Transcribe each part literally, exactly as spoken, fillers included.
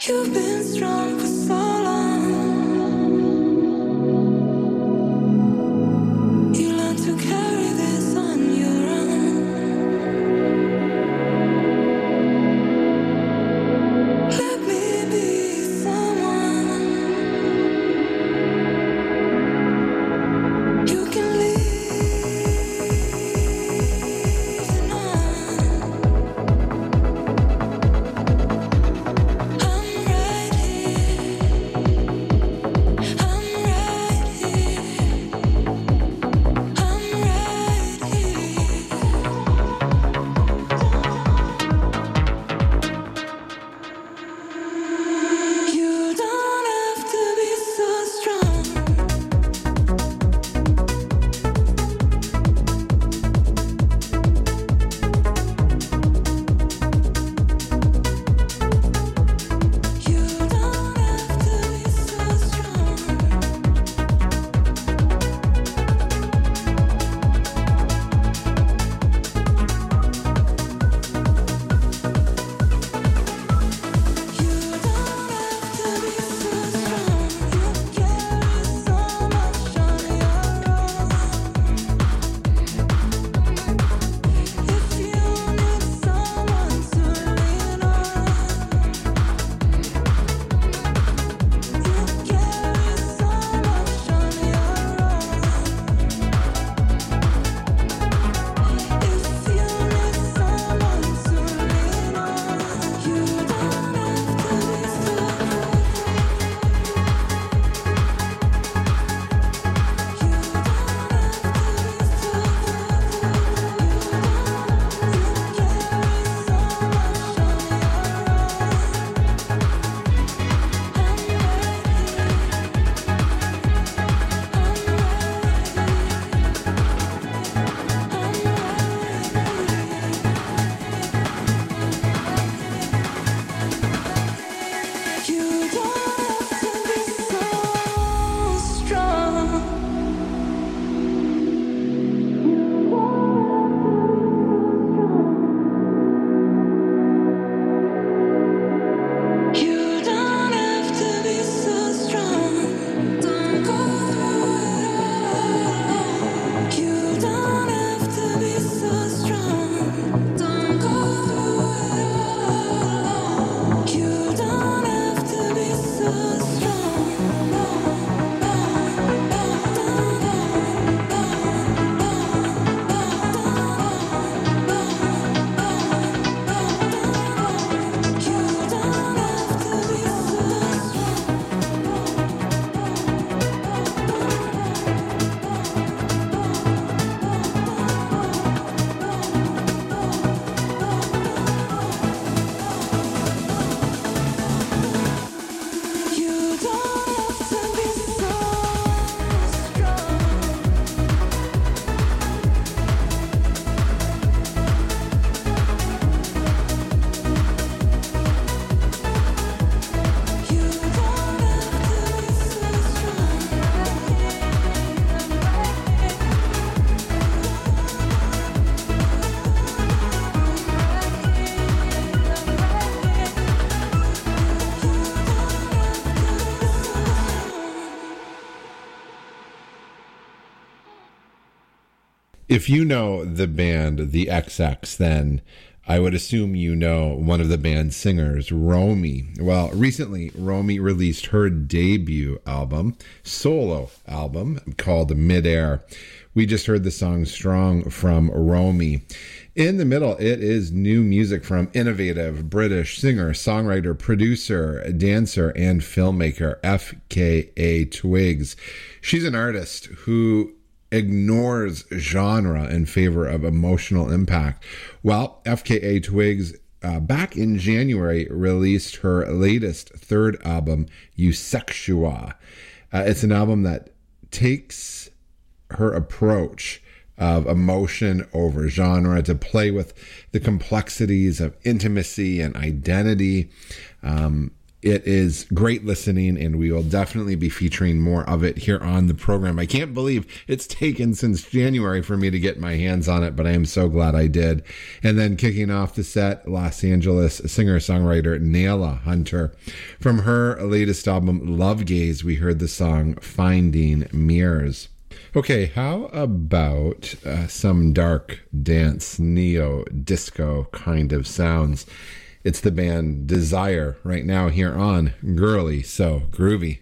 You've been strong for so long. You learn to carry this on your own. Let me be someone you can lean on. I'm right here. I'm right here. I'm right here. You don't have to be so strong. You don't have to be so strong. You don't have to be so strong. You carry so much on your own. If you need someone to lean on, you carry so much on your own. If you need someone to lean on, you don't have to be so. You don't have to be so strong. You don't have to be so strong. Don't go through it alone. You don't have to be so strong. Don't go through it alone. You don't have to be so strong. You don't have to be so You don't have to be so strong. You don't have to be so strong. If you know the band The X X, then I would assume you know one of the band's singers, Romy. Well, recently, Romy released her debut album, solo album, called Midair. We just heard the song Strong from Romy. In the middle, it is new music from innovative British singer, songwriter, producer, dancer, and filmmaker F K A Twigs. She's an artist who ignores genre in favor of emotional impact. Well, F K A Twigs, uh, back in January, released her latest third album, Eusexua. Uh, it's an album that takes her approach of emotion over genre to play with the complexities of intimacy and identity. Um, It is great listening, and we will definitely be featuring more of it here on the program. I can't believe it's taken since January for me to get my hands on it, but I am so glad I did. And then kicking off the set, Los Angeles singer-songwriter Nayla Hunter. From her latest album, Love Gaze, we heard the song Finding Mirrors. Okay, how about uh, some dark dance, neo-disco kind of sounds? It's the band Desire right now here on Girly So Groovy.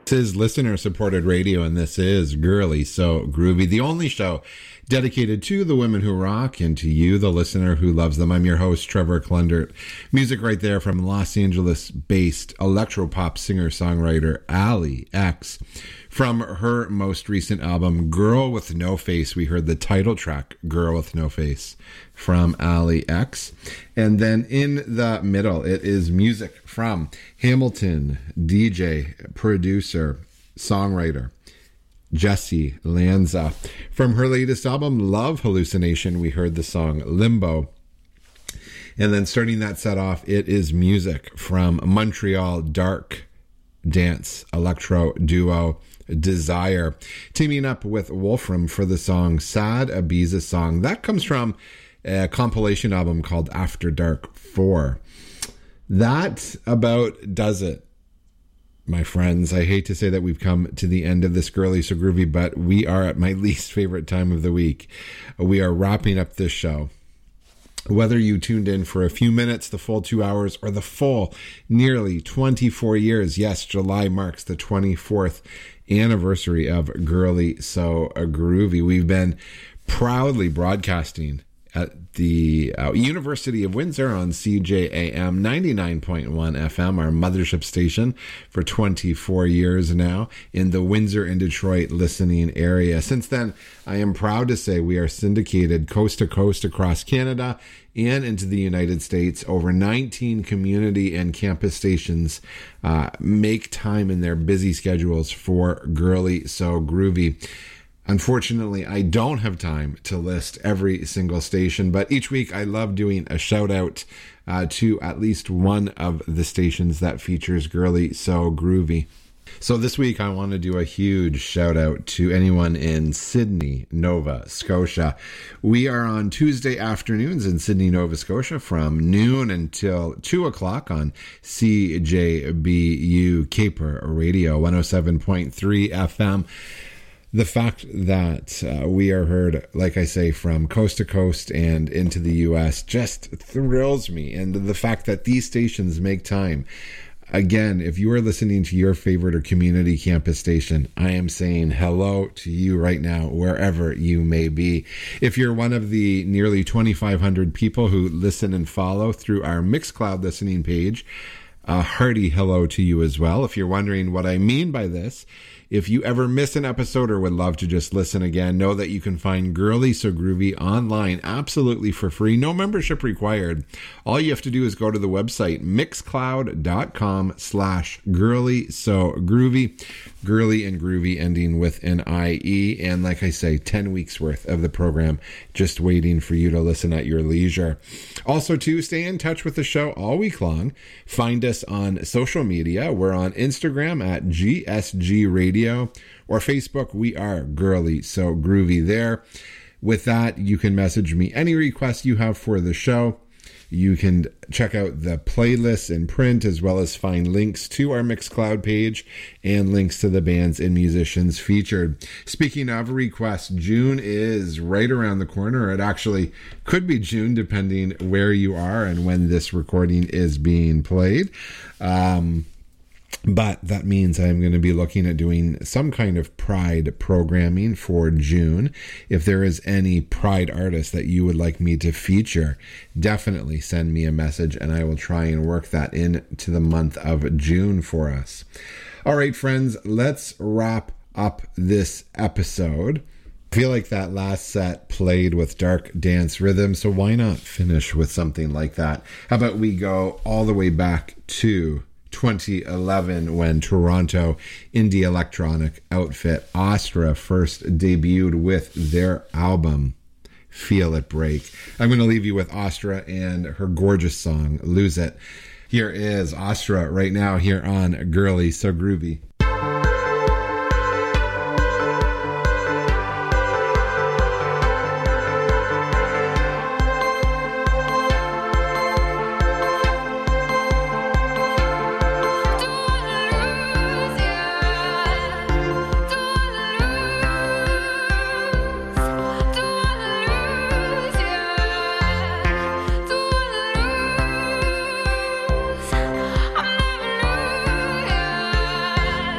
This is listener-supported radio, and this is Girly So Groovy, the only show dedicated to the women who rock and to you, the listener who loves them. I'm your host, Trevor Klundert. Music right there from Los Angeles-based electropop singer-songwriter Ali X. From her most recent album, Girl with No Face, we heard the title track, Girl with No Face, from Ali X. And then in the middle, it is music from Hamilton, D J, producer, songwriter, Jesse Lanza. From her latest album, Love Hallucination, we heard the song Limbo. And then starting that set off, it is music from Montreal dark dance electro duo Desire, teaming up with Wolfram for the song Sad Ibiza Song. That comes from a compilation album called After Dark four. That about does it, my friends. I hate to say that we've come to the end of this Girly So Groovy, but we are at my least favorite time of the week. We are wrapping up this show. Whether you tuned in for a few minutes, the full two hours, or the full nearly twenty-four years, yes, July marks the twenty-fourth anniversary of Girly So Groovy. We've been proudly broadcasting at the uh, University of Windsor on C J A M ninety-nine point one F M, our mothership station, for twenty-four years now in the Windsor and Detroit listening area. Since then, I am proud to say we are syndicated coast to coast across Canada and into the United States. Over nineteen community and campus stations uh, make time in their busy schedules for Girly So Groovy. Unfortunately, I don't have time to list every single station, but each week I love doing a shout out uh, to at least one of the stations that features Girly So Groovy. So this week I want to do a huge shout out to anyone in Sydney, Nova Scotia. We are on Tuesday afternoons in Sydney, Nova Scotia from noon until two o'clock on C J B U Caper Radio one oh seven point three F M. The fact that uh, we are heard, like I say, from coast to coast and into the U S just thrills me. And the fact that these stations make time. Again, if you are listening to your favorite or community campus station, I am saying hello to you right now, wherever you may be. If you're one of the nearly twenty-five hundred people who listen and follow through our Mixcloud listening page, a hearty hello to you as well. If you're wondering what I mean by this, if you ever miss an episode or would love to just listen again, know that you can find Girly So Groovy online absolutely for free. No membership required. All you have to do is go to the website mixcloud.com slash Girly So Groovy. Girly and Groovy ending with an I E. And like I say, ten weeks worth of the program just waiting for you to listen at your leisure. Also, to stay in touch with the show all week long, find us on social media. We're on Instagram at G S G Radio, or Facebook. We are Girly So Groovy there. With that, you can message me any requests you have for the show. You can check out the playlists in print, as well as find links to our Mixcloud page and links to the bands and musicians featured. Speaking of requests, June is right around the corner. It actually could be June, depending where you are and when this recording is being played. Um... But that means I'm going to be looking at doing some kind of Pride programming for June. If there is any Pride artist that you would like me to feature, definitely send me a message and I will try and work that into the month of June for us. All right, friends, let's wrap up this episode. I feel like that last set played with dark dance rhythm, so why not finish with something like that? How about we go all the way back to twenty eleven, when Toronto indie electronic outfit Astra first debuted with their album Feel It Break. I'm going to leave you with Astra and her gorgeous song Lose It. Here is Astra right now here on Girly So Groovy. I'm never lose.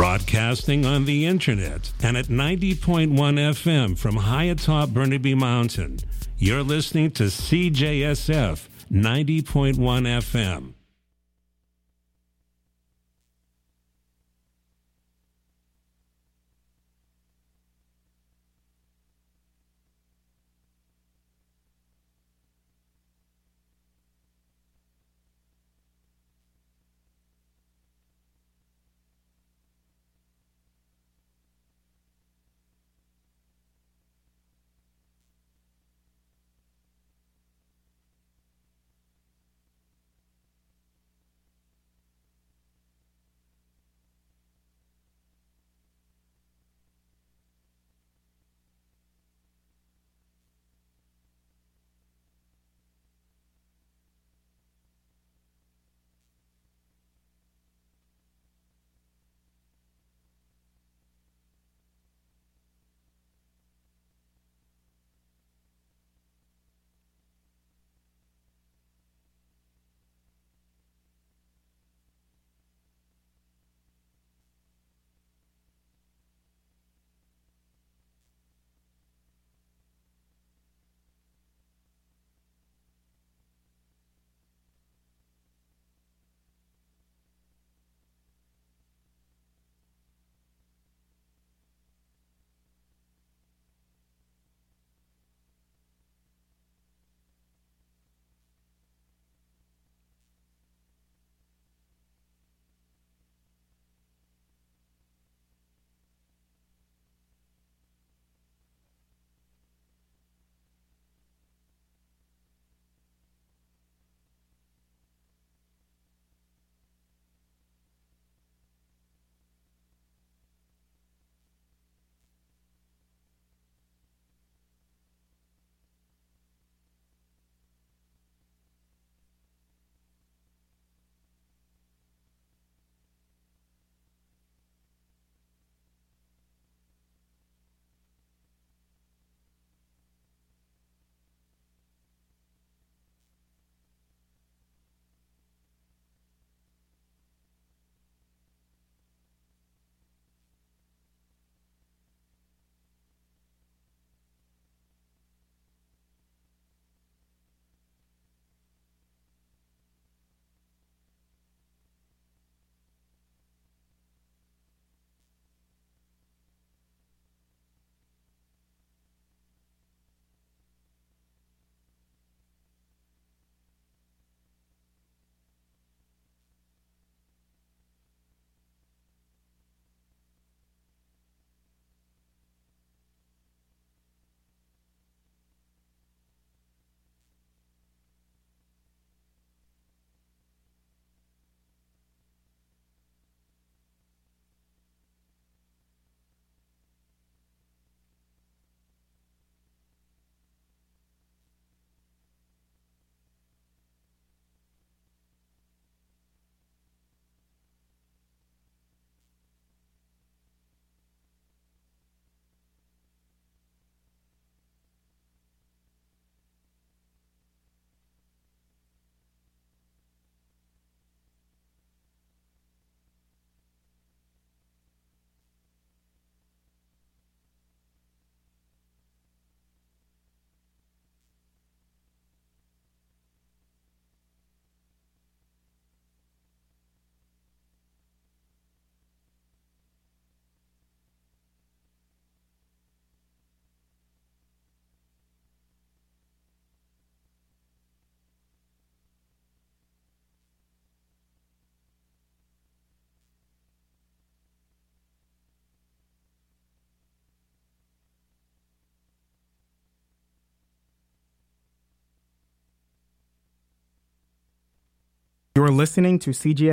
Broadcasting on the internet and at ninety point one F M from high atop Burnaby Mountain. You're listening to C J S F ninety point one F M. You're listening to C G